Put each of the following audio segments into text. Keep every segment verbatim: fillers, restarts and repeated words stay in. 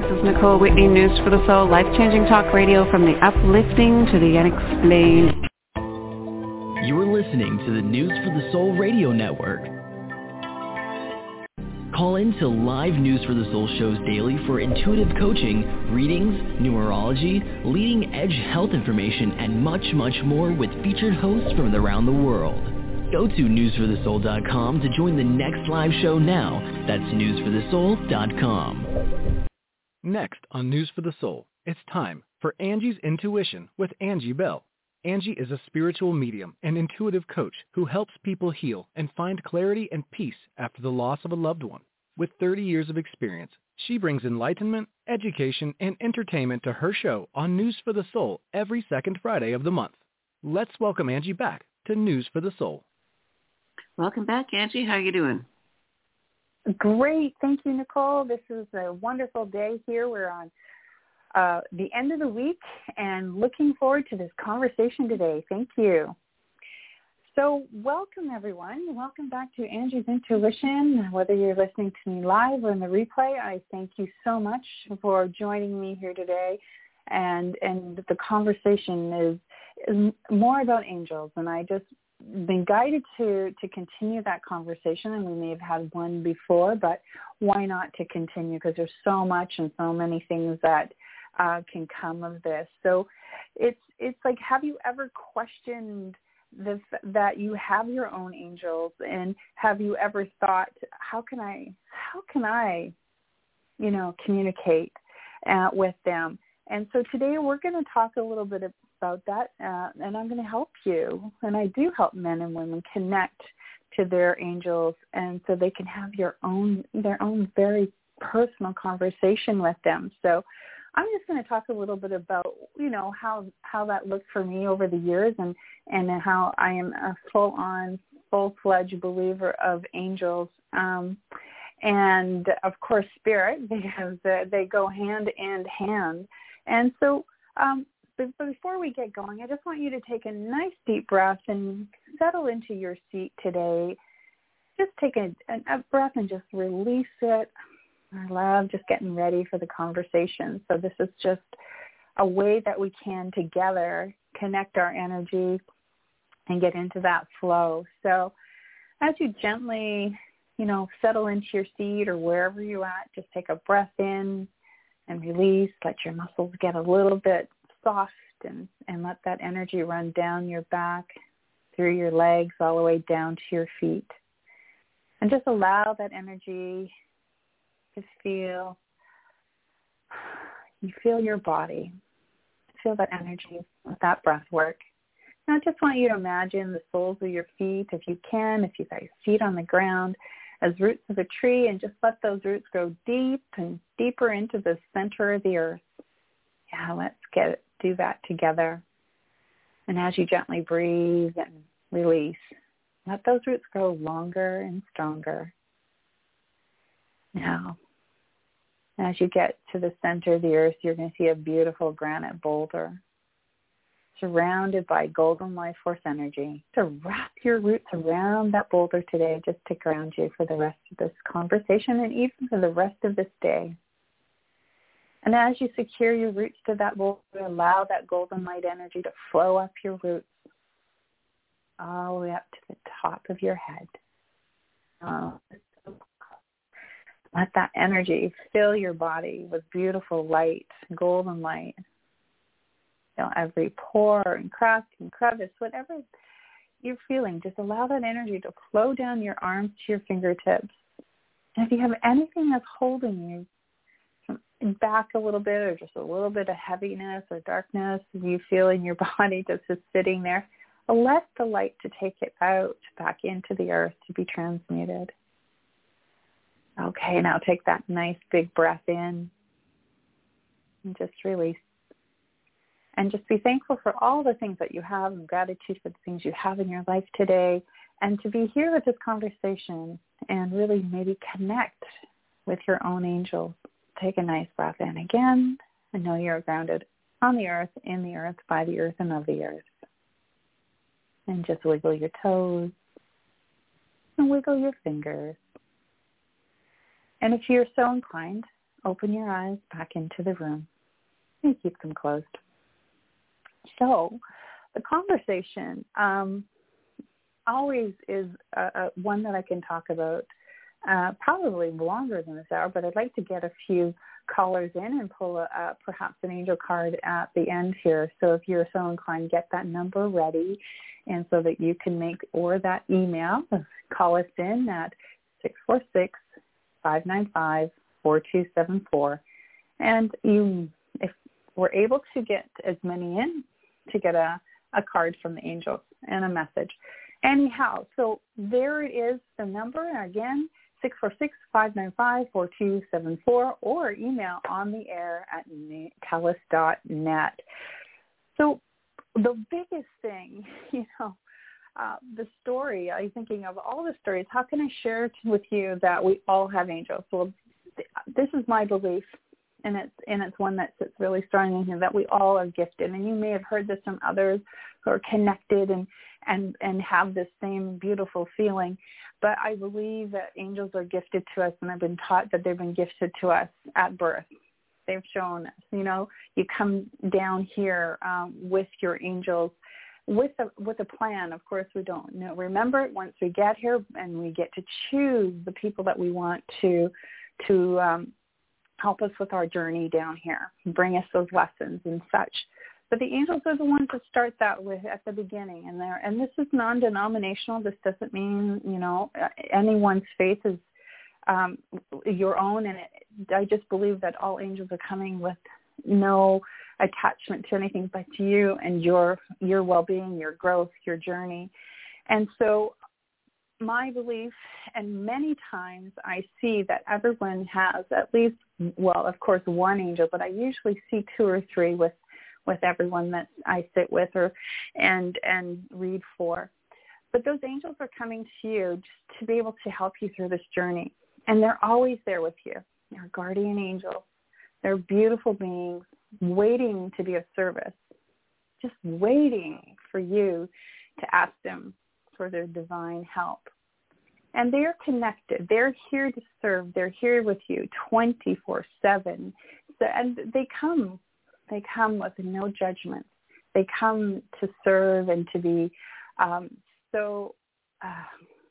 is Nicole Whitney, News for the Soul, life-changing talk radio from the uplifting to the unexplained. You are listening to the News for the Soul radio network. Call in to live News for the Soul shows daily for intuitive coaching, readings, numerology, leading-edge health information, and much, much more with featured hosts from around the world. Go to news for the soul dot com to join the next live show now. That's news for the soul dot com. Next on News for the Soul, it's time for Angie's Intuition with Angie Bell. Angie is a spiritual medium and intuitive coach who helps people heal and find clarity and peace after the loss of a loved one. With thirty years of experience, she brings enlightenment, education, and entertainment to her show on News for the Soul every second Friday of the month. Let's welcome Angie back to News for the Soul. Welcome back, Angie. How are you doing? Great. Thank you, Nicole. This is a wonderful day here. We're on uh, the end of the week and looking forward to this conversation today. Thank you. So welcome, everyone. Welcome back to Angie's Intuition. Whether you're listening to me live or in the replay, I thank you so much for joining me here today. And and the conversation is, is more about angels, and I just been guided to, to continue that conversation, and we may have had one before, but why not to continue, because there's so much and so many things that uh, can come of this. So it's it's like, have you ever questioned the, that you have your own angels, and have you ever thought, how can I, how can I, you know, communicate uh, with them? And so today we're going to talk a little bit about that, uh, and I'm going to help you, and I do help men and women connect to their angels, and so they can have your own, their own very personal conversation with them. So I'm just going to talk a little bit about, you know, how how that looked for me over the years, and, and how I am a full-on, full-fledged believer of angels, um, and, of course, spirit, because uh, they go hand in hand. And so um, but before we get going, I just want you to take a nice deep breath and settle into your seat today. Just take a, a breath and just release it. I love just getting ready for the conversation. So this is just a way that we can together connect our energy and get into that flow. So as you gently, you know, settle into your seat or wherever you're at, just take a breath in and release. Let your muscles get a little bit soft, and, and let that energy run down your back, through your legs, all the way down to your feet. And just allow that energy to feel, you feel your body. Feel that energy with that breath work. Now I just want you to imagine the soles of your feet, if you can, if you've got your feet on the ground, as roots of a tree, and just let those roots go deep and deeper into the center of the earth. Yeah, let's get do that together. And as you gently breathe and release, let those roots grow longer and stronger. Now, as you get to the center of the earth, you're going to see a beautiful granite boulder surrounded by golden life force energy. To wrap your roots around that boulder today, just to ground you for the rest of this conversation and even for the rest of this day. And as you secure your roots to that boulder, allow that golden light energy to flow up your roots all the way up to the top of your head. Oh, let that energy fill your body with beautiful light, golden light. You know, every pore and crack and crevice, whatever you're feeling, just allow that energy to flow down your arms to your fingertips. And if you have anything that's holding you back a little bit, or just a little bit of heaviness or darkness you feel in your body that's just sitting there, let the light to take it out back into the earth to be transmuted. Okay, now take that nice big breath in and just release. And just be thankful for all the things that you have, and gratitude for the things you have in your life today, and to be here with this conversation and really maybe connect with your own angels. Take a nice breath in again, and know you're grounded on the earth, in the earth, by the earth, and of the earth. And just wiggle your toes and wiggle your fingers. And if you're so inclined, open your eyes back into the room and keep them closed. So the conversation um, always is uh, uh, one that I can talk about uh, probably longer than this hour, but I'd like to get a few callers in and pull a, uh, perhaps an angel card at the end here. So if you're so inclined, get that number ready, and so that you can make, or that email, call us in at six four six, five nine five, four two seven four. And you, if we're able to get as many in, to get a, a card from the angels and a message. Anyhow, so there it is, the number. Again, six four six, five nine five, four two seven four, or email on the air at talis dot net. So the biggest thing, you know, uh, the story, I'm thinking of all the stories, how can I share with you that we all have angels? Well, this is my belief, and it's and it's one that sits really strong in here, that we all are gifted. And you may have heard this from others who are connected and, and, and have this same beautiful feeling. But I believe that angels are gifted to us, and I've been taught that they've been gifted to us at birth. They've shown us, you know, you come down here um, with your angels, with a with a plan. Of course, we don't know, remember it once we get here, and we get to choose the people that we want to to um, help us with our journey down here, bring us those lessons and such. But the angels are the ones that start that with at the beginning, and there. And this is non-denominational. This doesn't mean, you know, anyone's faith is um, your own. And it, I just believe that all angels are coming with no attachment to anything but to you and your your well-being, your growth, your journey. And so my belief, and many times I see that everyone has at least, well, of course, one angel, but I usually see two or three with, with everyone that I sit with or and and read for. But those angels are coming to you just to be able to help you through this journey. And they're always there with you. They're guardian angels. They're beautiful beings waiting to be of service, just waiting for you to ask them for their divine help. And they're connected. They're here to serve. They're here with you twenty-four seven. So, and they come. They come with no judgment. They come to serve and to be um, so uh,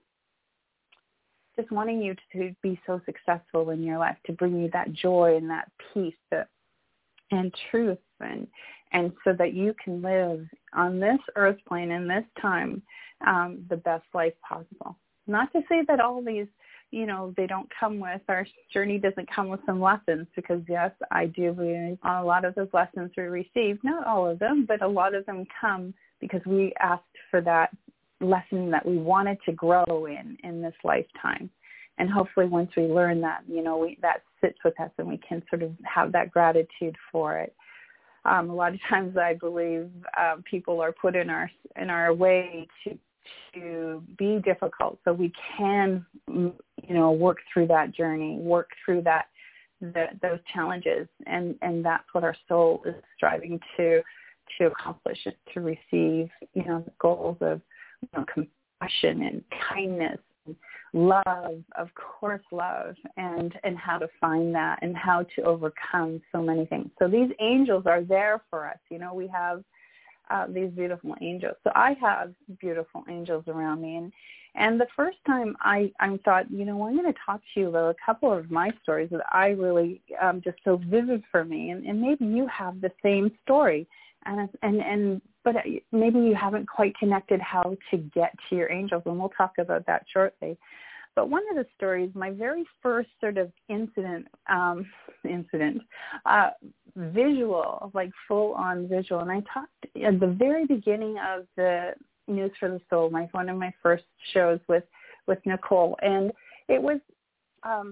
just wanting you to be so successful in your life, to bring you that joy and that peace that, and truth, and and so that you can live on this earth plane in this time um, the best life possible. Not to say that all these, you know, they don't come with, our journey doesn't come with some lessons, because yes, I do believe a lot of those lessons we receive, not all of them, but a lot of them come because we asked for that lesson that we wanted to grow in, in this lifetime. And hopefully once we learn that, you know, we, that sits with us and we can sort of have that gratitude for it. Um, a lot of times I believe um, people are put in our in our way to to be difficult, so we can, you know, work through that journey, work through that the, those challenges, and, and that's what our soul is striving to to accomplish, is to receive, you know, the goals of, you know, compassion and kindness, and love, of course, love, and and how to find that and how to overcome so many things. So these angels are there for us. You know, we have Uh, these beautiful angels. So I have beautiful angels around me. And, and the first time I, I thought, you know, I'm going to talk to you about a couple of my stories that I really um, just so vivid for me. And, and maybe you have the same story. And, and, and but maybe you haven't quite connected how to get to your angels. And we'll talk about that shortly. But one of the stories, my very first sort of incident, um, incident, uh, visual, like full-on visual. And I talked at the very beginning of the News for the Soul, my one of my first shows with, with Nicole. And it was, um,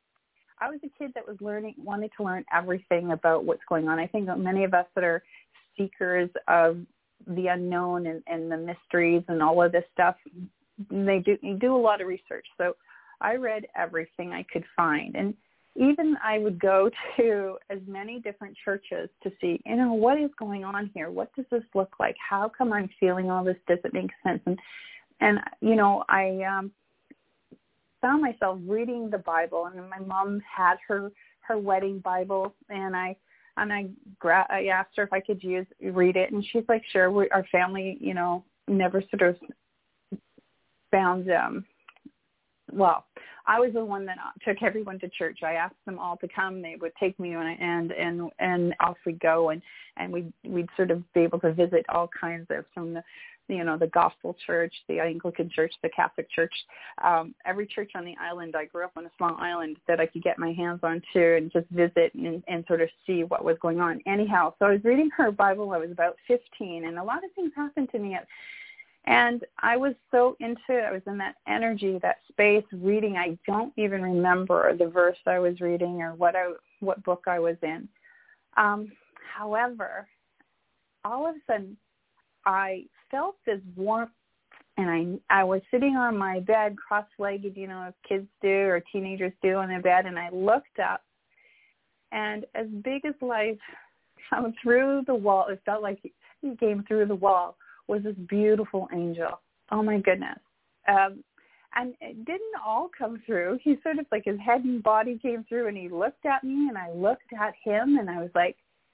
I was a kid that was learning, wanted to learn everything about what's going on. I think that many of us that are seekers of the unknown and, and the mysteries and all of this stuff, they do you do a lot of research. So I read everything I could find. And even I would go to as many different churches to see, you know, what is going on here? What does this look like? How come I'm feeling all this? Does it make sense? And, and you know, I um, found myself reading the Bible, and my mom had her her wedding Bible, and I and I gra- I asked her if I could use read it, and she's like, sure. We, our family, you know, never sort of found um well, I was the one that took everyone to church. I asked them all to come. They would take me, and and and off we'd go, and and we we'd, we'd sort of be able to visit all kinds of, from the, you know, the Gospel Church, the Anglican Church, the Catholic Church, um, every church on the island. I grew up on a small island that I could get my hands on too, and just visit and, and sort of see what was going on. Anyhow, so I was reading her Bible. I was about fifteen, and a lot of things happened to me at And I was so into it. I was in that energy, that space, reading. I don't even remember the verse I was reading or what I, what book I was in. Um, however, all of a sudden, I felt this warmth, and I I was sitting on my bed, cross-legged, you know, as kids do or teenagers do on their bed, and I looked up, and as big as life come through the wall, it felt like he came through the wall, was this beautiful angel. Oh, my goodness. Um, and it didn't all come through. He sort of, like, his head and body came through, and he looked at me, and I looked at him, and I was like,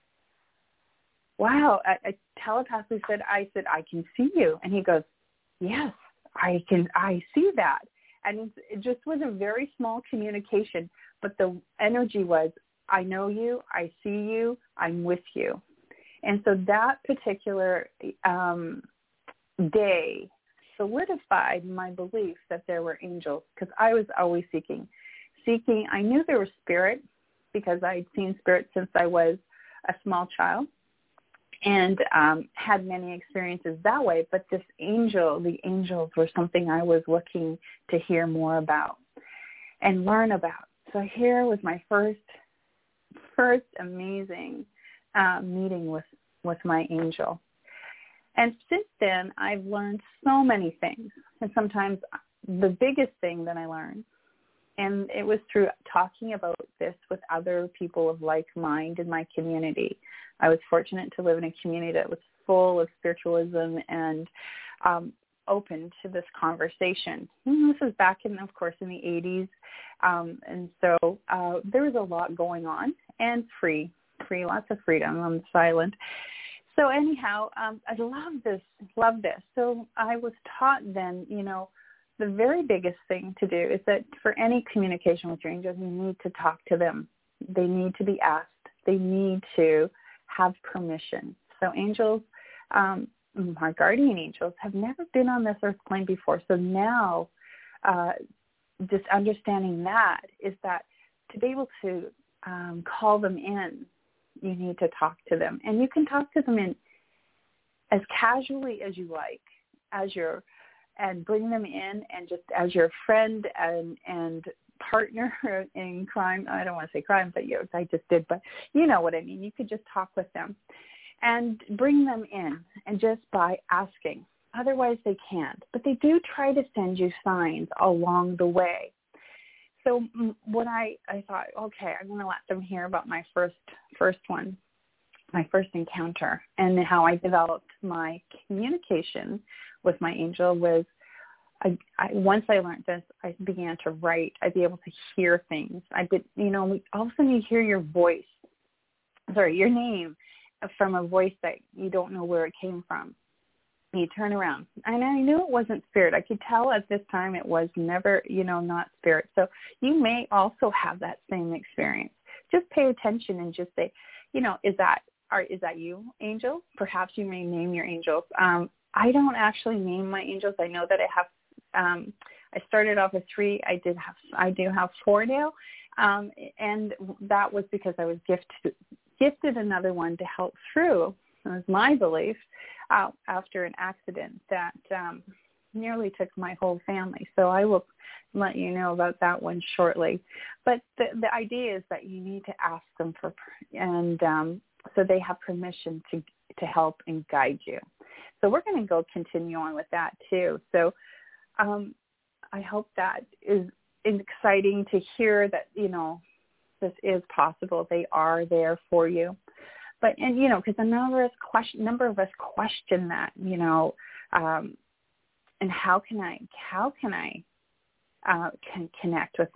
wow. I, I telepathically said, I said, I can see you. And he goes, yes, I can, I see that. And it just was a very small communication, but the energy was, I know you, I see you, I'm with you. And so that particular um, day solidified my belief that there were angels, because I was always seeking. Seeking, I knew there were spirits because I had seen spirits since I was a small child and um, had many experiences that way. But this angel, the angels were something I was looking to hear more about and learn about. So here was my first, first amazing Uh, meeting with, with my angel. And since then, I've learned so many things. And sometimes the biggest thing that I learned, and it was through talking about this with other people of like mind in my community. I was fortunate to live in a community that was full of spiritualism and um, open to this conversation. And this was back in, of course, in the eighties. Um, and so uh, there was a lot going on, and free. free, lots of freedom on this island. So anyhow, um, I love this, love this. So I was taught then, you know, the very biggest thing to do is that for any communication with your angels, you need to talk to them. They need to be asked. They need to have permission. So angels, um, our guardian angels, have never been on this earth plane before. So now uh, just understanding that is that to be able to um, call them in, you need to talk to them. And you can talk to them in as casually as you like, as your, and bring them in and just as your friend and, and partner in crime. I don't want to say crime, but you, I just did, but you know what I mean. You could just talk with them and bring them in, and just by asking. Otherwise they can't. But they do try to send you signs along the way. So when I, I thought, okay, I'm going to let them hear about my first first one, my first encounter, and how I developed my communication with my angel was, I, I, once I learned this, I began to write. I'd be able to hear things. I did, you know, all of a sudden you hear your voice, sorry, your name from a voice that you don't know where it came from. You turn around, and I knew it wasn't spirit. I could tell at this time it was never, you know, not spirit. So you may also have that same experience. Just pay attention and just say, you know, is that, or is that you, angel? Perhaps you may name your angels. Um, I don't actually name my angels. I know that I have. Um, I started off with three. I did have. I do have four now, um, and that was because I was gifted gifted another one to help through. It was my belief uh, after an accident that um, nearly took my whole family. So I will let you know about that one shortly. But the, the idea is that you need to ask them for, and um, so they have permission to to help and guide you. So we're going to go continue on with that too. So um, I hope that is exciting to hear that, you know, this is possible. They are there for you. But, and, you know, because a number of, question, number of us question that, you know, um, and how can I, how can I uh, can connect with them?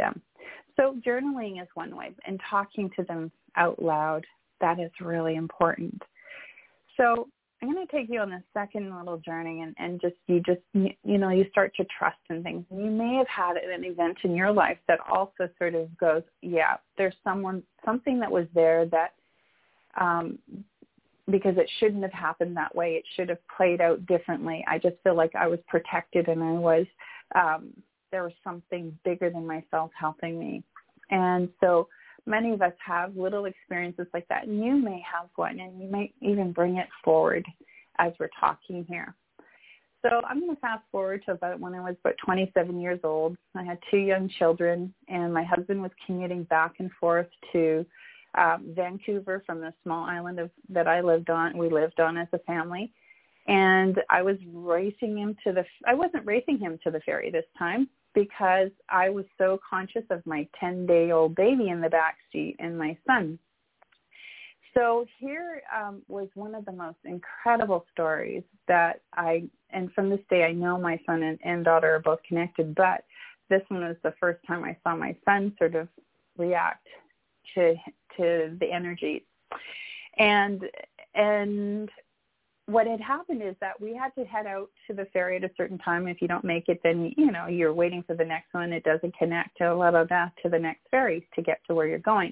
So journaling is one way, and talking to them out loud, that is really important. So I'm going to take you on the second little journey, and, and just you just, you know, you start to trust in things. You may have had an event in your life that also sort of goes, yeah, there's someone, something that was there that, um, because it shouldn't have happened that way. It should have played out differently. I just feel like I was protected, and I was, um, there was something bigger than myself helping me. And so many of us have little experiences like that, and you may have one, and you might even bring it forward as we're talking here. So I'm going to fast forward to about when I was about twenty-seven years old. I had two young children, and my husband was commuting back and forth to um, Vancouver from the small island of, that I lived on, we lived on as a family. And I was racing him to the, I wasn't racing him to the ferry this time, because I was so conscious of my ten-day-old baby in the back seat and my son. So here um, was one of the most incredible stories that I, and from this day I know my son and, and daughter are both connected, but this one was the first time I saw my son sort of react to to the energy. And and what had happened is that we had to head out to the ferry at a certain time. If you don't make it, then, you know, you're waiting for the next one. It doesn't connect to, blah, blah, blah, to the next ferry to get to where you're going.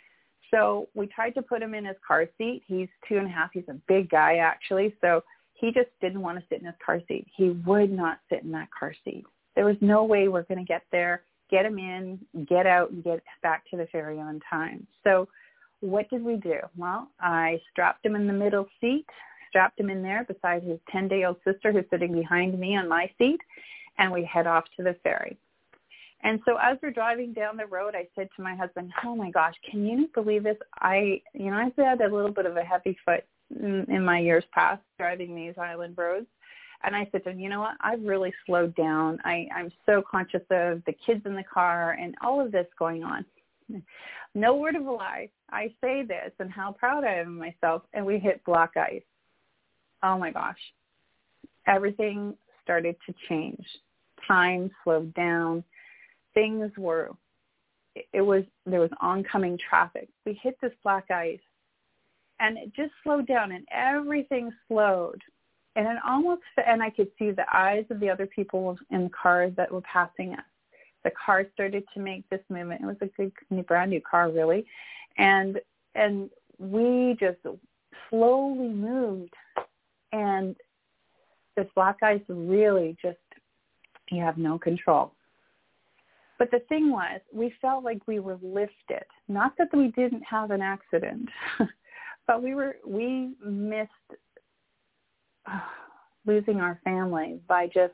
So we tried to put him in his car seat. He's two and a half. He's a big guy, actually. So he just didn't want to sit in his car seat. He would not sit in that car seat. There was no way we're going to get there, get him in, get out, and get back to the ferry on time. So what did we do? Well, I strapped him in the middle seat, strapped him in there beside his ten-day-old sister who's sitting behind me on my seat, and we head off to the ferry. And so as we're driving down the road, I said to my husband, oh, my gosh, can you believe this? I, you know, I've had a little bit of a heavy foot in, in my years past driving these island roads. And I said to him, you know what, I've really slowed down. I, I'm so conscious of the kids in the car and all of this going on. No word of a lie. I say this and how proud I am of myself. And we hit black ice. Oh, my gosh. Everything started to change. Time slowed down. Things were, it was, there was oncoming traffic. We hit this black ice, and it just slowed down, and everything slowed. And it almost, and I could see the eyes of the other people in the cars that were passing us. The car started to make this movement. It was a good, brand new car, really. And, and we just slowly moved, and this black ice really just, you have no control. But the thing was, we felt like we were lifted. Not that we didn't have an accident, but we were we missed uh, losing our family by just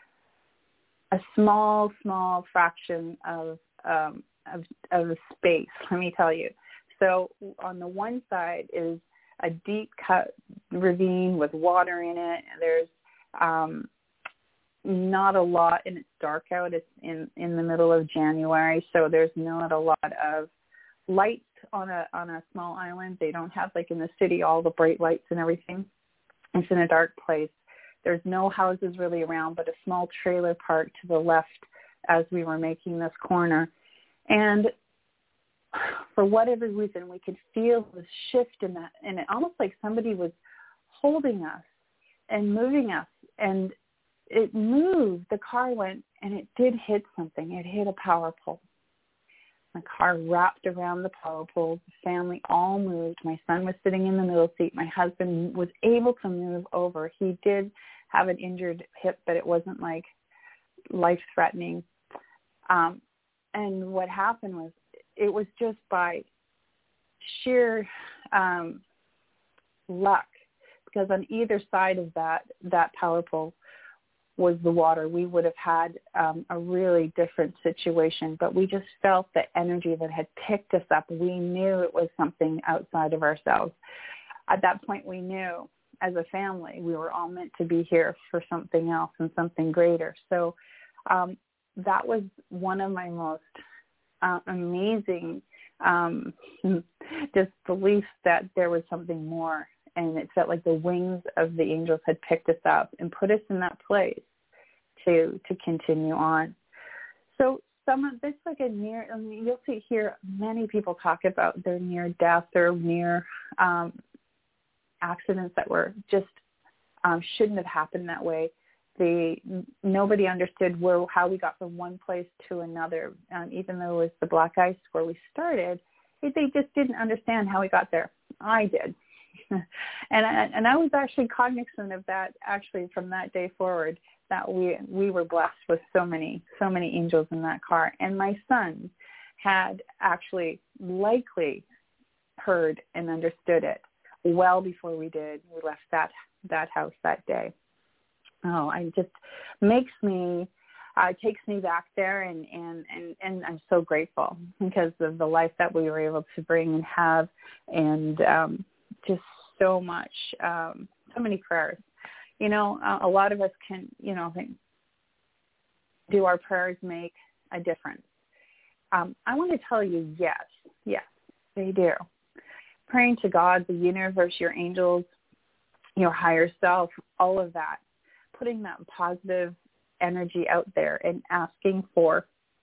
a small, small fraction of, um, of of space. Let me tell you. So on the one side is a deep cut ravine with water in it. There's um, not a lot, and it's dark out. It's in, in the middle of January, so there's not a lot of lights on a on a small island. They don't have, like in the city, all the bright lights and everything. It's in a dark place. There's no houses really around, but a small trailer park to the left as we were making this corner. And for whatever reason, we could feel the shift in that, and it almost like somebody was holding us and moving us, and it moved. The car went, and it did hit something. It hit a power pole. The car wrapped around the power pole. The family all moved. My son was sitting in the middle seat. My husband was able to move over. He did have an injured hip, but it wasn't like life-threatening. Um, and what happened was, it was just by sheer um, luck, because on either side of that, that power pole was the water. We would have had um, a really different situation, but we just felt the energy that had picked us up. We knew it was something outside of ourselves. At that point, we knew as a family we were all meant to be here for something else and something greater. So um, that was one of my most uh, amazing um, just beliefs that there was something more. And it felt like the wings of the angels had picked us up and put us in that place to to continue on. So some of this like a near, I mean, you'll see hear many people talk about their near death or near um, accidents that were just um, shouldn't have happened that way. They, nobody understood where, how we got from one place to another. Um, even though it was the black ice where we started, they, they just didn't understand how we got there. I did. and, I, and I was actually cognizant of that actually from that day forward, that we we were blessed with so many, so many angels in that car. And my son had actually likely heard and understood it well before we did. We left that, that house that day. Oh, it just makes me, uh, takes me back there, and, and, and, and I'm so grateful because of the life that we were able to bring and have, and um, just so much, um, so many prayers. You know, uh, a lot of us can, you know, think, do our prayers make a difference? Um, I want to tell you, yes, yes, they do. Praying to God, the universe, your angels, your higher self, all of that, putting that positive energy out there and asking for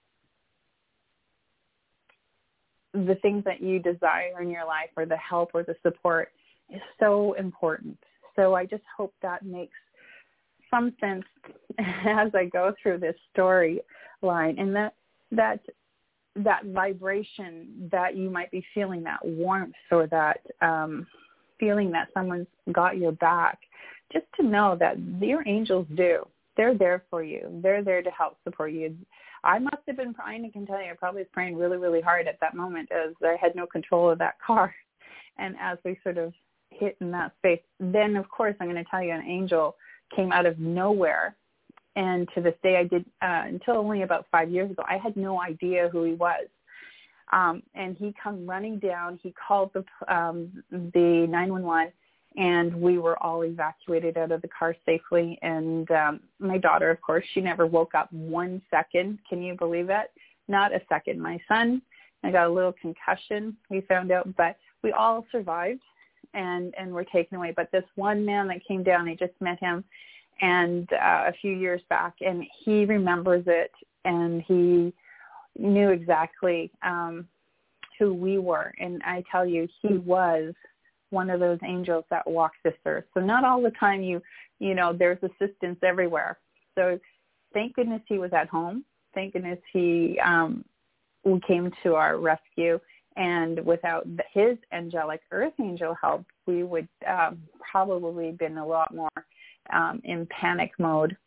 the things that you desire in your life or the help or the support is so important. So I just hope that makes some sense as I go through this storyline, and that that that vibration that you might be feeling, that warmth or that um, feeling that someone's got your back, just to know that your angels do. They're there for you. They're there to help support you. I must have been praying, I can tell you, I probably was praying really, really hard at that moment as I had no control of that car. And as we sort of hit in that space, then of course I'm going to tell you, an angel came out of nowhere. And to this day, I did, uh, until only about five years ago, I had no idea who he was. Um, and he come running down. He called the um, the nine one one, and we were all evacuated out of the car safely. And um, my daughter, of course, she never woke up one second. Can you believe it? Not a second. My son, I got a little concussion, we found out, but we all survived and, and were taken away. But this one man that came down, I just met him and uh, a few years back, and he remembers it, and he knew exactly um, who we were. And I tell you, he was one of those angels that walks this earth. So not all the time you, you know, there's assistance everywhere. So thank goodness he was at home. Thank goodness he um, came to our rescue. And without his angelic earth angel help, we would um, probably been a lot more um, in panic mode.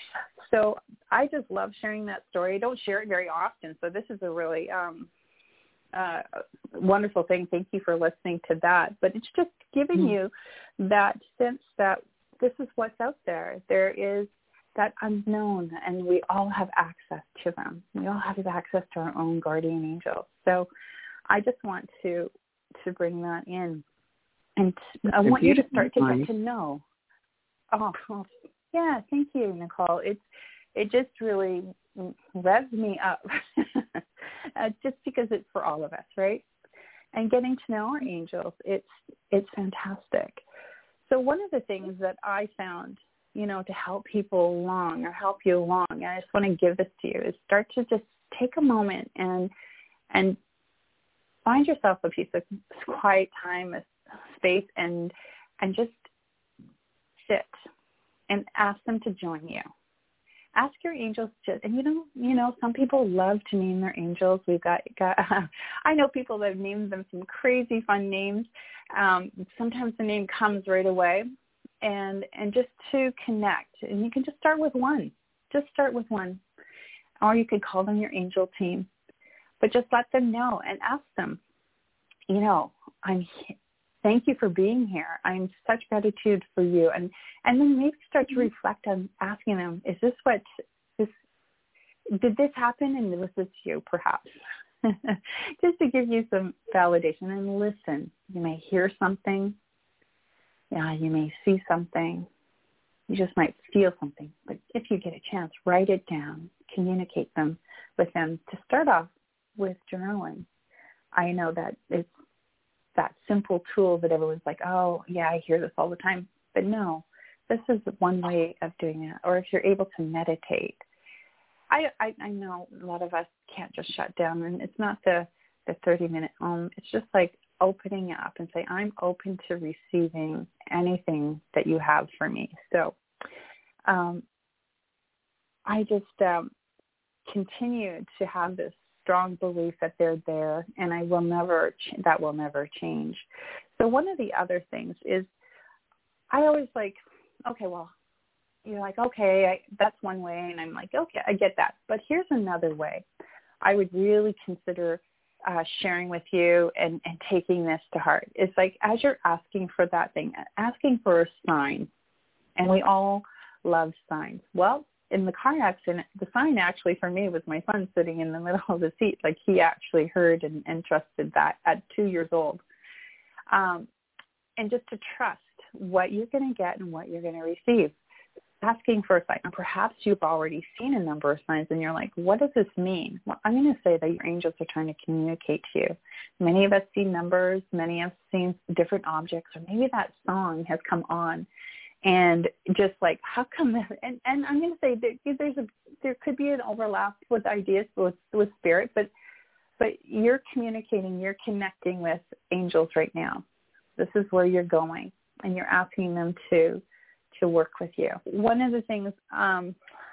So I just love sharing that story. I don't share it very often. So this is a really um, uh, wonderful thing. Thank you for listening to that. But it's just giving mm-hmm. you that sense that this is what's out there. There is that unknown, and we all have access to them. We all have access to our own guardian angels. So I just want to to bring that in. And I want you to start to get to know. Oh, oh, yeah, thank you, Nicole. It's it just really revs me up, uh, just because it's for all of us, right? And getting to know our angels, it's it's fantastic. So one of the things that I found, you know, to help people along or help you along, and I just want to give this to you, is start to just take a moment and and find yourself a piece of quiet time, a space, and and just sit and ask them to join you. Ask your angels to, and you know, you know, some people love to name their angels. We've got, got I know people that have named them some crazy fun names. Um, sometimes the name comes right away, and and just to connect. And you can just start with one. Just start with one, or you could call them your angel team. But just let them know and ask them, you know, I'm. Thank you for being here. I'm such gratitude for you. And and then maybe start to reflect on asking them, is this what, this, did this happen and was this you perhaps? Just to give you some validation and listen. You may hear something. Yeah, you may see something. You just might feel something. But if you get a chance, write it down, communicate them with them. To start off with journaling, I know that it's that simple tool that everyone's like, oh, yeah, I hear this all the time. But no, this is one way of doing it. Or if you're able to meditate, I, I, I know a lot of us can't just shut down, and it's not the, the thirty-minute om. It's just like opening up and say, I'm open to receiving anything that you have for me. So um, I just um, continue to have this strong belief that they're there, and I will never, ch- that will never change. So one of the other things is I always like, okay, well, you're like, okay, I, that's one way. And I'm like, okay, I get that. But here's another way I would really consider uh, sharing with you and, and taking this to heart. It's like, as you're asking for that thing, asking for a sign, and we all love signs. Well, in the car accident, the sign actually for me was my son sitting in the middle of the seat. Like he actually heard and, and trusted that at two years old. Um, and just to trust what you're going to get and what you're going to receive. Asking for a sign. And perhaps you've already seen a number of signs and you're like, what does this mean? Well, I'm going to say that your angels are trying to communicate to you. Many of us see numbers. Many have seen different objects, or maybe that song has come on. And just like, how come this? And, and I'm going to say that there's a, there could be an overlap with ideas with, with spirit, but, but you're communicating, you're connecting with angels right now. This is where you're going, and you're asking them to, to work with you. One of the things um,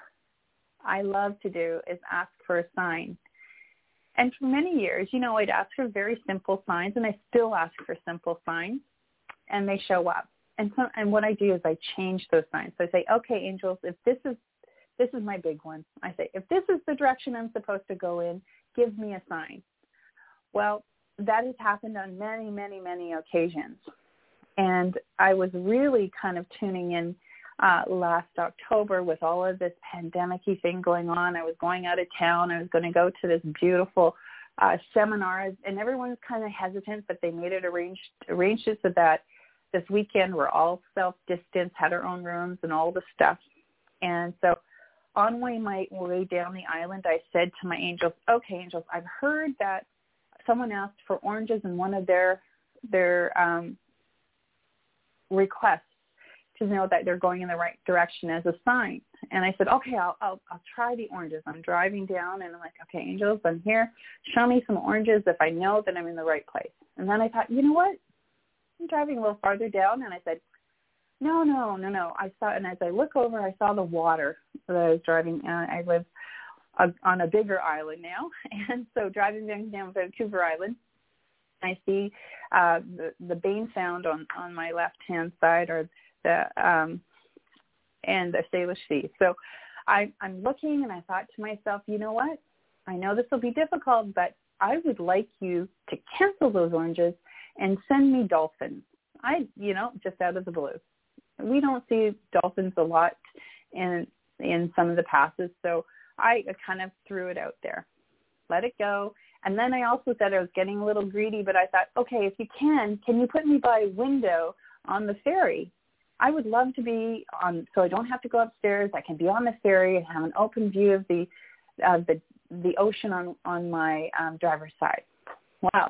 I love to do is ask for a sign. And for many years, you know, I'd ask for very simple signs, and I still ask for simple signs, and they show up. And so, and what I do is I change those signs. So I say, okay, angels, if this is, this is my big one. I say, if this is the direction I'm supposed to go in, give me a sign. Well, that has happened on many, many, many occasions. And I was really kind of tuning in uh, last October with all of this pandemic-y thing going on. I was going out of town. I was going to go to this beautiful uh, seminar, and everyone was kind of hesitant, but they made it arranged, arranged it so that this weekend we're all self-distanced, had our own rooms and all the stuff. And so on my, my way down the island, I said to my angels, okay, angels, I've heard that someone asked for oranges in one of their, their um, requests to know that they're going in the right direction as a sign. And I said, okay, I'll, I'll, I'll try the oranges. I'm driving down, and I'm like, okay, angels, I'm here. Show me some oranges if I know that I'm in the right place. And then I thought, you know what? I'm driving a little farther down, and I said, no, no, no, no. I saw, and as I look over, I saw the water that I was driving. Uh, I live uh, on a bigger island now, and so driving down, down Vancouver Island, I see uh, the, the Bain Sound on, on my left-hand side, or the um, and the Salish Sea. So I, I'm looking, and I thought to myself, you know what? I know this will be difficult, but I would like you to cancel those oranges and send me dolphins. I, you know, just out of the blue. We don't see dolphins a lot in in some of the passes, so I kind of threw it out there. Let it go. And then I also said I was getting a little greedy, but I thought, okay, if you can, can you put me by a window on the ferry? I would love to be on, so I don't have to go upstairs. I can be on the ferry and have an open view of the uh, the the ocean on, on my um, driver's side. Wow.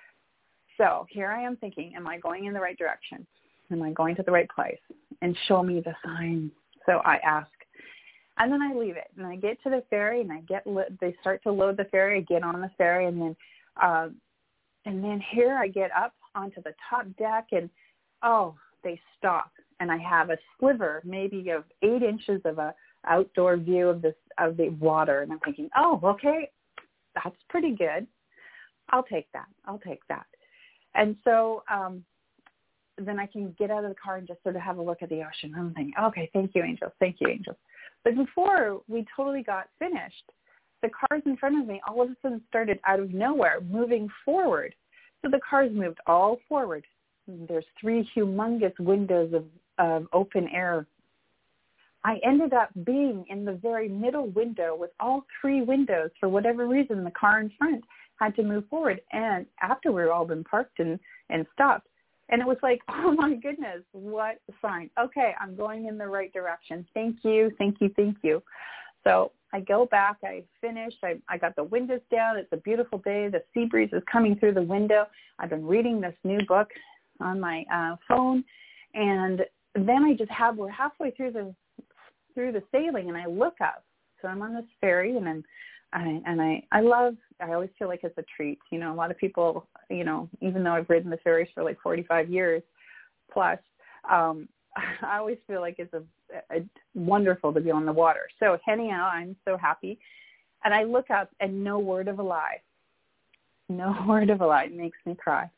So here I am thinking, am I going in the right direction? Am I going to the right place? And show me the sign. So I ask. And then I leave it. And I get to the ferry, and I get they start to load the ferry. I get on the ferry, and then uh, and then here I get up onto the top deck, and, oh, they stop. And I have a sliver maybe of eight inches of a outdoor view of this of the water. And I'm thinking, oh, okay, that's pretty good. I'll take that. I'll take that. And so um, then I can get out of the car and just sort of have a look at the ocean. I'm thinking, okay, thank you, angels. Thank you, angels. But before we totally got finished, the cars in front of me all of a sudden started out of nowhere moving forward. So the cars moved all forward. There's three humongous windows of, of open air. I ended up being in the very middle window with all three windows. For whatever reason, the car in front had to move forward. And after we were all been parked and, and stopped, and it was like, oh, my goodness, what a sign. Okay, I'm going in the right direction. Thank you, thank you, thank you. So I go back. I finish. I, I got the windows down. It's a beautiful day. The sea breeze is coming through the window. I've been reading this new book on my uh, phone. And then I just have, we're halfway through the through the sailing, and I look up, So I'm on this ferry, and I'm, I, and I, I love, I always feel like it's a treat. You know, a lot of people, you know, even though I've ridden the ferries for like forty-five years plus, um, I always feel like it's a, a wonderful to be on the water. So anyhow, I'm so happy. And I look up and no word of a lie. No word of a lie. It makes me cry.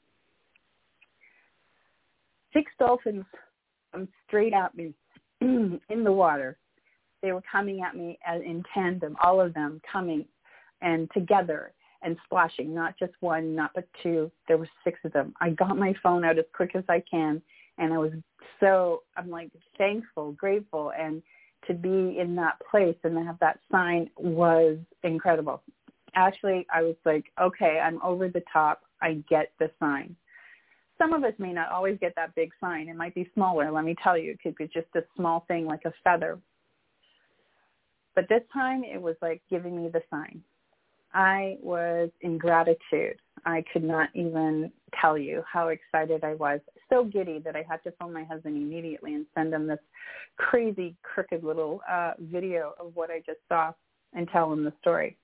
Six dolphins come straight at me in the water. They were coming at me in tandem, all of them coming and together and splashing, not just one, not but two. There were six of them. I got my phone out as quick as I can, and I was so, I'm like thankful, grateful, and to be in that place and to have that sign was incredible. Actually, I was like, okay, I'm over the top. I get the sign. Some of us may not always get that big sign. It might be smaller, let me tell you. It could be just a small thing like a feather. But this time it was like giving me the sign. I was in gratitude. I could not even tell you how excited I was. So giddy that I had to phone my husband immediately and send him this crazy, crooked little uh, video of what I just saw and tell him the story.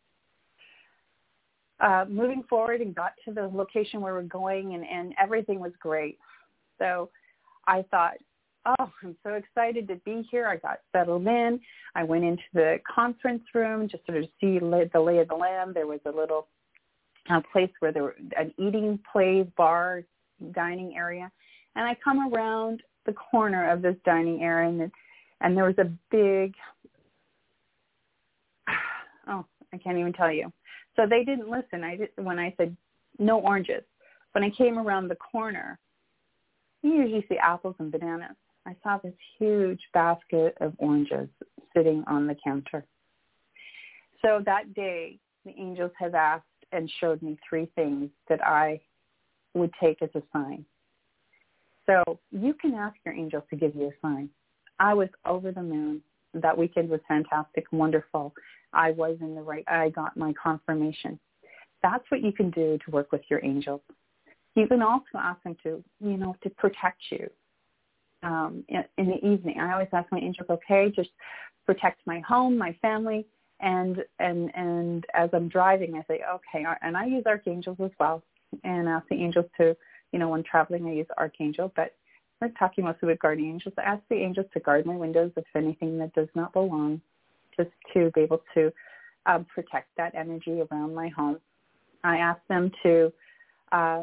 Uh, moving forward and got to the location where we're going, and, and everything was great. So I thought, oh, I'm so excited to be here. I got settled in. I went into the conference room just sort of to see the lay of the land. There was a little uh, place where there were an eating place, bar, dining area. And I come around the corner of this dining area, and, and there was a big, oh, I can't even tell you. So they didn't listen. I did, when I said no oranges. When I came around the corner, you usually see apples and bananas. I saw this huge basket of oranges sitting on the counter. So that day, the angels had asked and showed me three things that I would take as a sign. So you can ask your angels to give you a sign. I was over the moon. That weekend was fantastic, wonderful. I was in the right, I got my confirmation. That's what you can do to work with your angels. You can also ask them to, you know, to protect you. Um, in, in the evening, I always ask my angels, okay, just protect my home, my family, and and and as I'm driving, I say, okay, and I use archangels as well, and ask the angels to, you know, when traveling, I use archangel, but we're talking mostly with guardian angels. I ask the angels to guard my windows if anything that does not belong, just to be able to um, protect that energy around my home. I ask them to uh,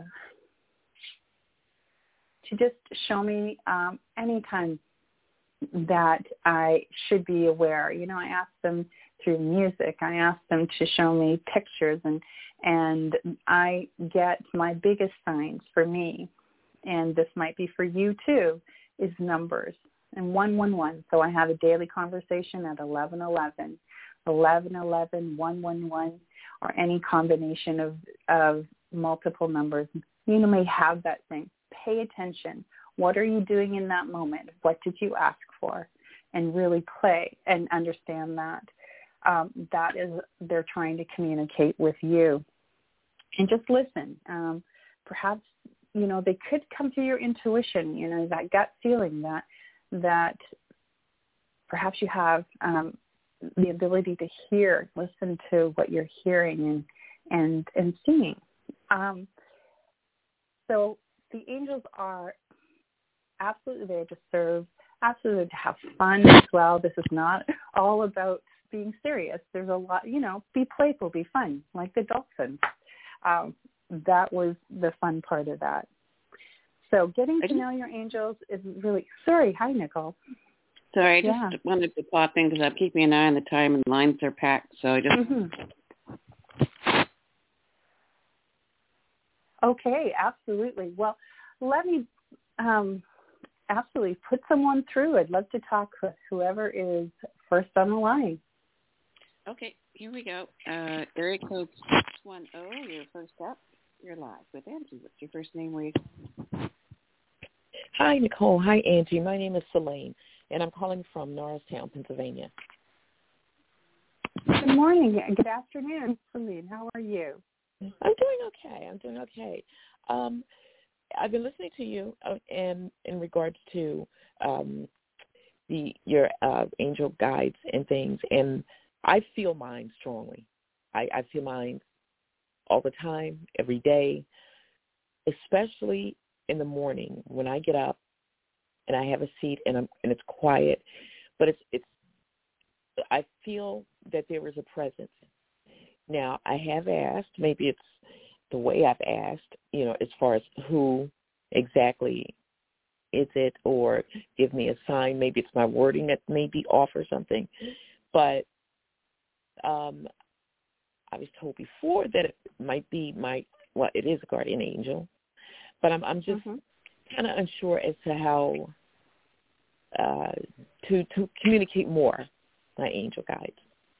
to just show me um, anytime that I should be aware. You know, I ask them through music. I ask them to show me pictures, and and I get my biggest signs for me, and this might be for you too, is numbers and one one one. So I have a daily conversation at eleven eleven, eleven eleven, one one one, or any combination of of multiple numbers. You know, may have that thing. Pay attention. What are you doing in that moment? What did you ask for? And really play and understand that. Um, that is, they're trying to communicate with you. And just listen. Um, perhaps, you know, they could come to your intuition, you know, that gut feeling that that perhaps you have um, the ability to hear, listen to what you're hearing and and, and seeing. Um, so the angels are absolutely there to serve, absolutely to have fun as well. This is not all about being serious. There's a lot, you know, be playful, be fun, like the dolphins. Um, that was the fun part of that. So getting to know your angels is really, sorry, hi, Nicole. Sorry, I just yeah. wanted to pop in because I'm keeping an eye on the time and the lines are packed, so I just... Mm-hmm. Okay, absolutely. Well, let me um, absolutely put someone through. I'd love to talk with whoever is first on the line. Okay, here we go. Uh, area code six one zero, your first up. You're live with Angie. What's your first name? Where you? Hi, Nicole. Hi, Angie. My name is Celine, and I'm calling from Norristown, Pennsylvania. Good morning. Good afternoon, Celine. How are you? I'm doing okay. I'm doing okay. Um, I've been listening to you uh, in in regards to um, the your uh, angel guides and things, and I feel mine strongly. I, I feel mine all the time, every day, especially in the morning when I get up and I have a seat and I'm and it's quiet, but it's it's I feel that there is a presence. Now, I have asked, maybe it's the way I've asked, you know, as far as who exactly is it, or give me a sign. Maybe it's my wording that may be off or something. But um, I was told before that it might be my, well, it is a guardian angel, but I'm, I'm just mm-hmm. kind of unsure as to how uh, to to communicate more my angel guides.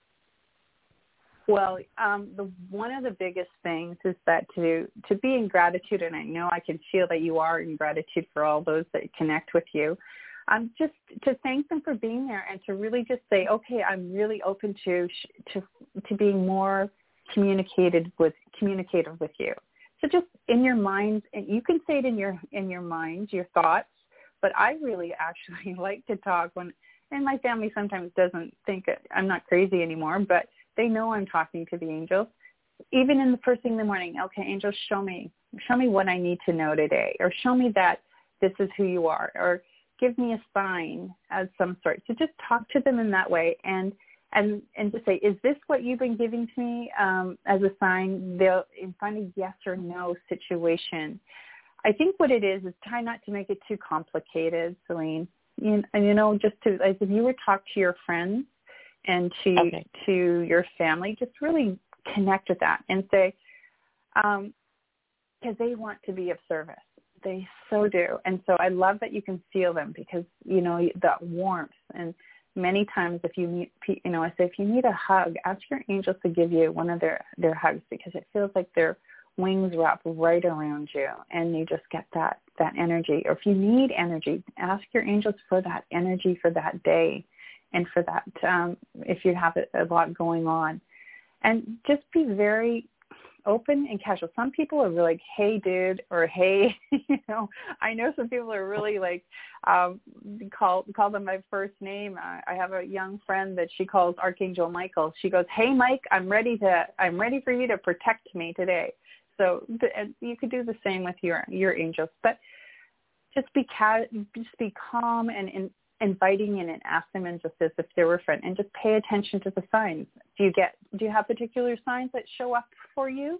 Well, um, the one of the biggest things is that to to be in gratitude, and I know I can feel that you are in gratitude for all those that connect with you. Um, just to thank them for being there, and to really just say, okay, I'm really open to to to being more communicated with communicative with you. So just in your mind, and you can say it in your in your mind, your thoughts. But I really actually like to talk when, and my family sometimes doesn't think I'm not crazy anymore, but they know I'm talking to the angels. Even in the first thing in the morning, okay, angels, show me, show me what I need to know today, or show me that this is who you are, or give me a sign of some sort. So just talk to them in that way, and and and just say, is this what you've been giving to me um, as a sign? They'll find a yes or no situation. I think what it is is try not to make it too complicated, Celine. You, you know, just to, as if you were to talk to your friends and to okay. to your family, just really connect with that and say, um, because they want to be of service. They so do. And so I love that you can feel them, because, you know, that warmth. And many times if you need, you know, I say, if you need a hug, ask your angels to give you one of their, their hugs, because it feels like their wings wrap right around you and you just get that, that energy. Or if you need energy, ask your angels for that energy for that day and for that, um, if you have a, a lot going on. And just be very open and casual. Some people are really like, hey, dude, or hey, you know, I know some people are really like, um, call call them by first name. Uh, I have a young friend that she calls Archangel Michael. She goes, hey, Mike, I'm ready to, I'm ready for you to protect me today. So and you could do the same with your, your angels, but just be ca- just be calm and, and inviting in, and ask them in just as if they were a friend, and just pay attention to the signs. Do you get, do you have particular signs that show up for you?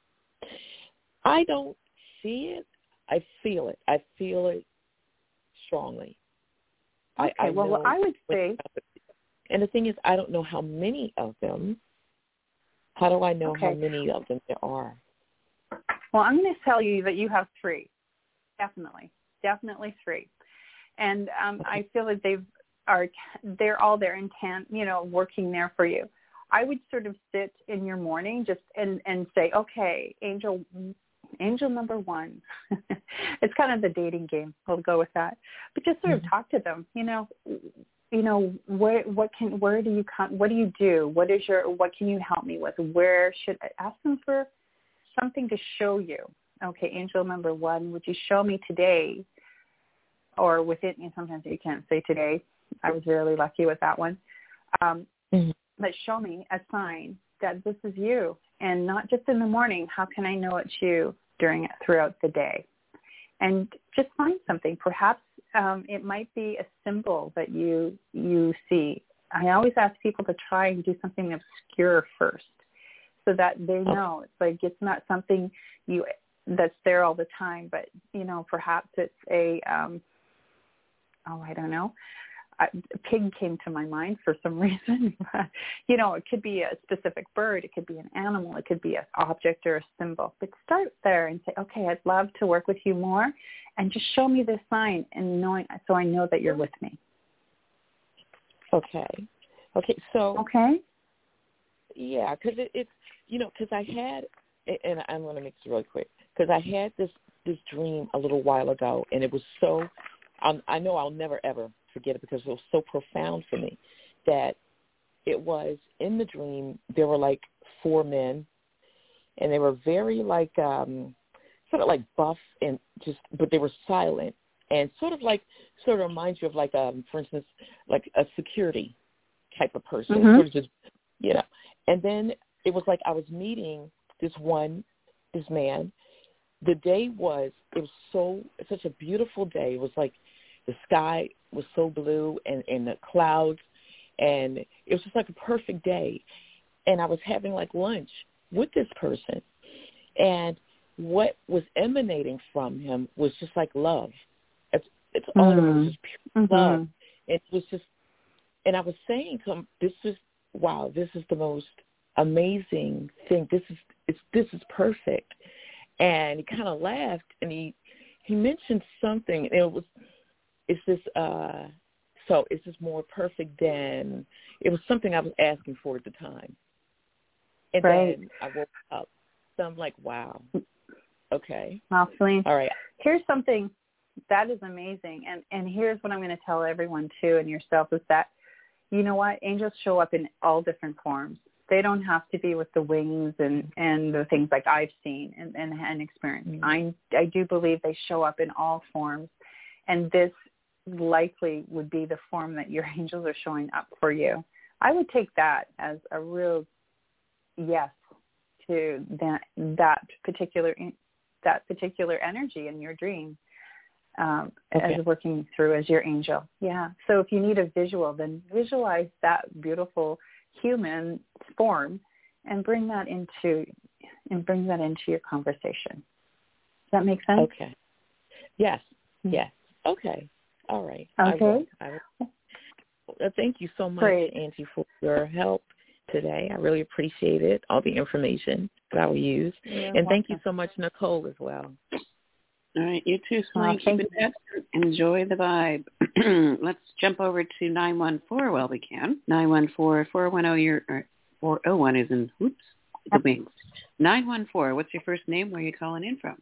I don't see it. I feel it. I feel it strongly. Okay, I, I well, well, I would say. And the thing is, I don't know how many of them. How do I know okay. how many of them there are? Well, I'm going to tell you that you have three. Definitely. Definitely three. And um, I feel that they've are they're all there intent, you know, working there for you. I would sort of sit in your morning just and, and say, okay, angel angel number one. It's kind of the dating game. We'll go with that. But just sort of mm-hmm. talk to them. You know, you know, where what can where do you come? What do you do? What is your what can you help me with? Where should I ask them for something to show you? Okay, angel number one, would you show me today? Or within, you know, sometimes you can't say today. I was really lucky with that one. Um, mm-hmm. But show me a sign that this is you, and not just in the morning. How can I know it's you during it throughout the day? And just find something. Perhaps um, it might be a symbol that you you see. I always ask people to try and do something obscure first, so that they know it's like it's not something you that's there all the time. But you know, perhaps it's a um, oh, I don't know. A pig came to my mind for some reason. You know, it could be a specific bird. It could be an animal. It could be an object or a symbol. But start there and say, okay, I'd love to work with you more, and just show me this sign, and knowing so I know that you're with me. Okay. Okay. So. Okay. Yeah, because it, it's you know because I had, and I'm going to make this really quick, because I had this this dream a little while ago, and it was so. Um, I know I'll never, ever forget it, because it was so profound for me that it was in the dream, there were like four men, and they were very like, um, sort of like buff and just, but they were silent, and sort of like, sort of reminds you of like, um, for instance, like a security type of person, mm-hmm. sort of just you know. And then it was like I was meeting this one, this man. The day was, it was so, such a beautiful day. It was like the sky was so blue and, and the clouds, and it was just like a perfect day. And I was having like lunch with this person, and what was emanating from him was just like love. It's, it's all mm-hmm. it was, just pure mm-hmm. love. It was just, and I was saying to him, this is, wow, this is the most amazing thing. This is, it's, this is perfect. And he kind of laughed, and he, he mentioned something. And it was, it's this, uh, so it's just more perfect than, it was something I was asking for at the time. And right. then I woke up. So I'm like, wow. Okay. Well, Celine, all right. Here's something that is amazing. And, and here's what I'm going to tell everyone, too, and yourself, is that, you know what, angels show up in all different forms. They don't have to be with the wings and, and the things like I've seen and, and, and experienced. Mm-hmm. I, I do believe they show up in all forms. And this likely would be the form that your angels are showing up for you. I would take that as a real yes to that, that particular that particular energy in your dream um, okay. as working through as your angel. Yeah. So if you need a visual, then visualize that beautiful human form and bring that into and bring that into your conversation. Does that make sense? Okay. Yes. Yes. Okay. All right. Okay. I will. I will. Well, thank you so much, Great. Angie, for your help today. I really appreciate it, all the information that I will use. You're and welcome. Thank you so much, Nicole, as well. All right. You too, Celine. Keep it up. Enjoy the vibe. Let's jump over to nine one four while we can. nine one four, four one zero, your, or four oh one is in, oops, the wings. nine one four, what's your first name? Where are you calling in from?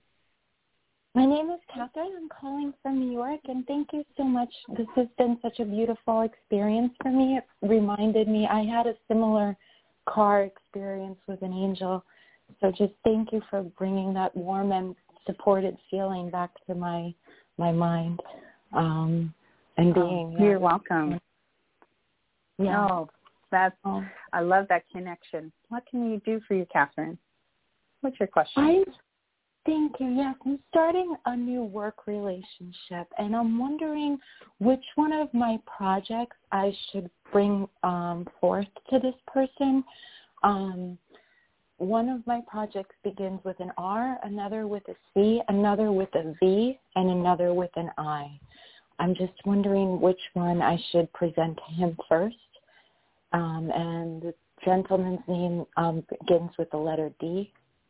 My name is Catherine. I'm calling from New York, and thank you so much. This has been such a beautiful experience for me. It reminded me I had a similar car experience with an angel. So just thank you for bringing that warm and supported feeling back to my my mind. Um, and being. Oh, you're yeah. welcome. Yeah. Oh, that's, I love that connection. What can you do for you, Catherine? What's your question? I, thank you. Yes, I'm starting a new work relationship, and I'm wondering which one of my projects I should bring um, forth to this person. Um, one of my projects begins with an R, another with a C, another with a V, and another with an I. I'm just wondering which one I should present to him first. Um, and the gentleman's name um, begins with the letter D.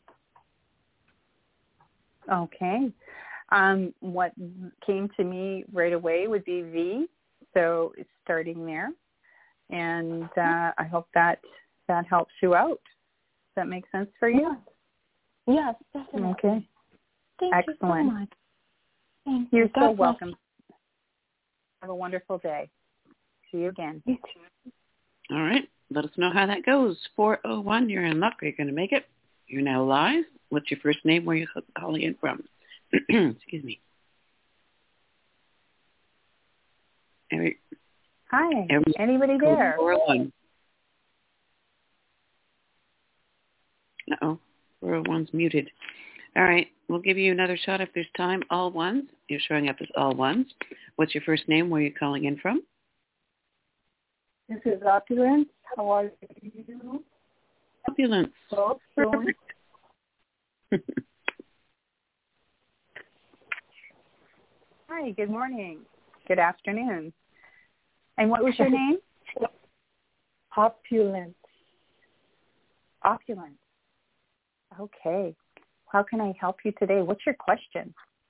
Okay. Um, what came to me right away would be V, so it's starting there. And uh, I hope that that helps you out. Does that make sense for you? Yes, definitely. Okay. Thank Excellent. you so much. Thank You're you. so God welcome. bless. Have a wonderful day. See you again. You too. All right. Let us know how that goes. four oh one, you're in luck. Are you going to make it? You're now live. What's your first name? Where are you calling in from? Excuse me. Every, Hi. every, Anybody there? four oh one. Uh-oh. four oh one's muted. All right. We'll give you another shot if there's time. All ones. You're showing up as all ones. What's your first name? Where are you calling in from? This is Opulence. How are you? Opulence. Oh, perfect. Hi, good morning. Good afternoon. And what was your name? Opulence. Opulence. Okay. How can I help you today? What's your question?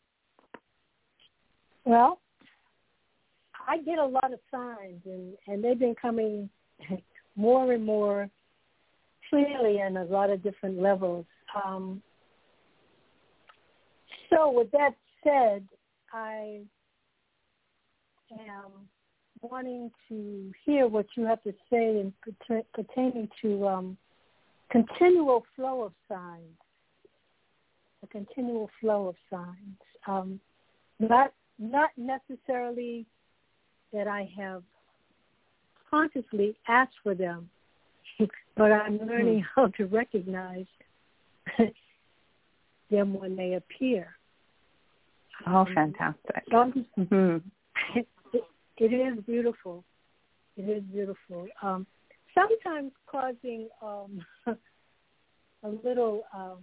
Well, I get a lot of signs, and, and they've been coming more and more clearly in a lot of different levels. Um, so with that said, I am wanting to hear what you have to say in pertaining to um, continual flow of signs, a continual flow of signs. Um, not not necessarily that I have consciously asked for them, but I'm learning mm. how to recognize them when they appear. Oh, um, fantastic. Um, mm-hmm. it, it is beautiful. It is beautiful. Um, sometimes causing um, a little um,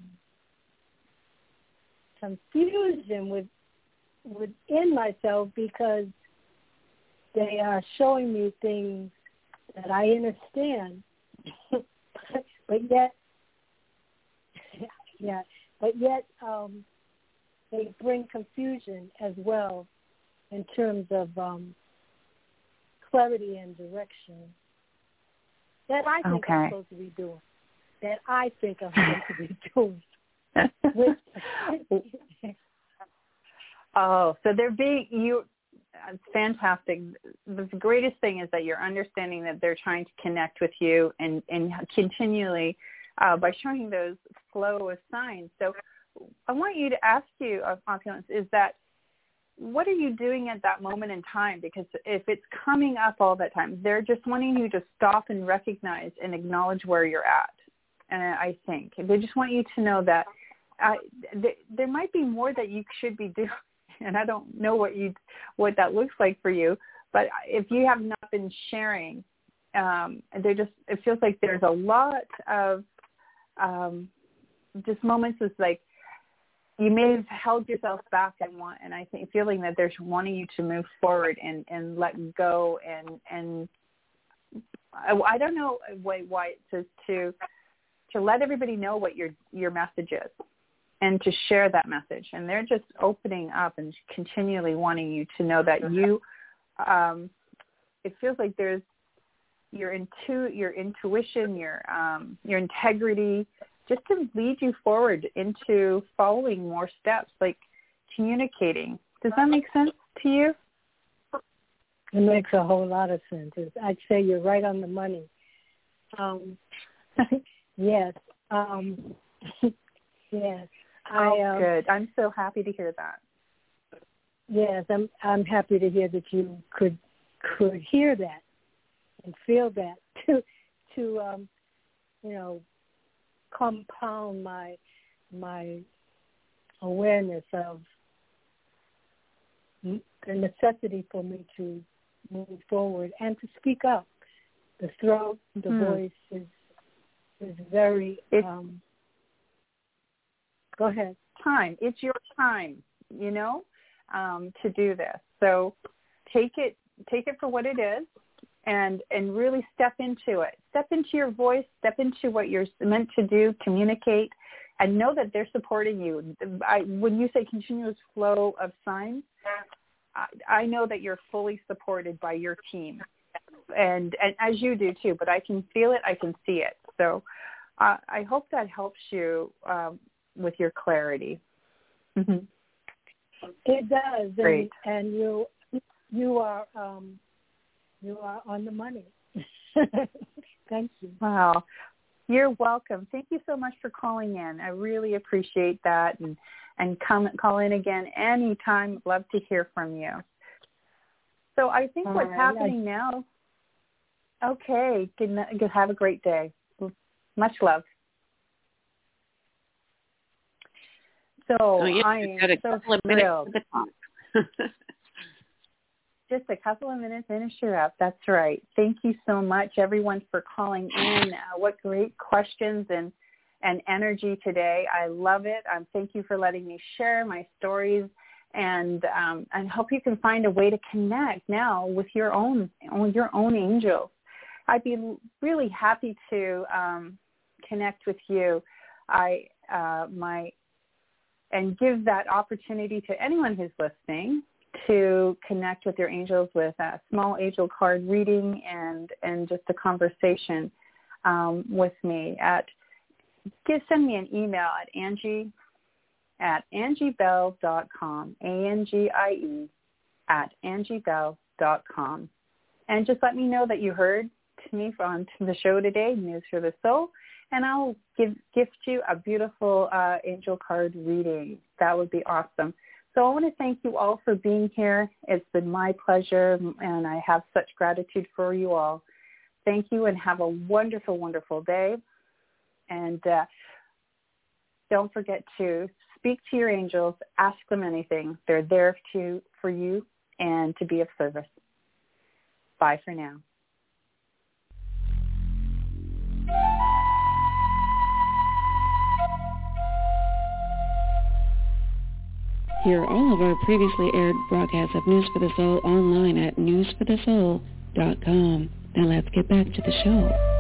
confusion with within myself because they are showing me things that I understand, but yet, yeah, but yet um, they bring confusion as well in terms of um, clarity and direction that I think okay. I'm supposed to be doing. That I think I'm supposed to be doing. Which, oh, so they're being you. It's fantastic. The greatest thing is that you're understanding that they're trying to connect with you and, and continually uh, by showing those flow of signs. So I want you to ask you, Opulence, is that what are you doing at that moment in time? Because if it's coming up all that time, they're just wanting you to stop and recognize and acknowledge where you're at. And I think they just want you to know that uh, th- there might be more that you should be doing. And I don't know what you, what that looks like for you, but if you have not been sharing, um, they just, it feels like there's a lot of um, just moments it's like you may have held yourself back and want, and I think feeling that they're wanting you to move forward and, and let go and, and I, I don't know why, why to, to, to let everybody know what your, your message is. And to share that message. And they're just opening up and continually wanting you to know that you, um, it feels like there's your intu- your intuition, your um, your integrity, just to lead you forward into following more steps, like communicating. Does that make sense to you? It makes a whole lot of sense. I'd say you're right on the money. Um, yes. Um, yes. Oh, I, um, good. I'm so happy to hear that. Yes, I'm. I'm happy to hear that you could could hear that and feel that to to um, you know compound my my awareness of the necessity for me to move forward and to speak up. The throat, the hmm. voice is is very. Um, Go ahead. Time. It's your time, you know, um, to do this. So take it, take it for what it is, and and really step into it. Step into your voice. Step into what you're meant to do. Communicate, and know that they're supporting you. I, when you say continuous flow of signs, I, I know that you're fully supported by your team, and and as you do too. But I can feel it. I can see it. So uh, I hope that helps you. Um, with your clarity. Mm-hmm. It does. Great. And, and you you are um, you are on the money. Thank you. Wow. You're welcome. Thank you so much for calling in. I really appreciate that. And, and come call in again anytime. Love to hear from you. So I think All what's right. happening I... now, okay, good, good, have a great day. Much love. So oh, yeah, I am got a so couple of thrilled. Minutes to talk. Just a couple of minutes, finish her up. That's right. Thank you so much, everyone, for calling in. Uh, what great questions and, and energy today. I love it. Um, thank you for letting me share my stories, and um, I hope you can find a way to connect now with your own with your own angels. I'd be really happy to um, connect with you. I uh, my and give that opportunity to anyone who's listening to connect with your angels with a small angel card reading and, and just a conversation um, with me. At give, send me an email at Angie at angie bell dot com, A N G I E at angie bell dot com. And just let me know that you heard to me on the show today, News for the Soul, and I'll give gift you a beautiful uh, angel card reading. That would be awesome. So I want to thank you all for being here. It's been my pleasure, and I have such gratitude for you all. Thank you and have a wonderful, wonderful day. And uh, don't forget to speak to your angels, ask them anything. They're there to for you and to be of service. Bye for now. Hear all of our previously aired broadcasts of News for the Soul online at news for the soul dot com. Now let's get back to the show.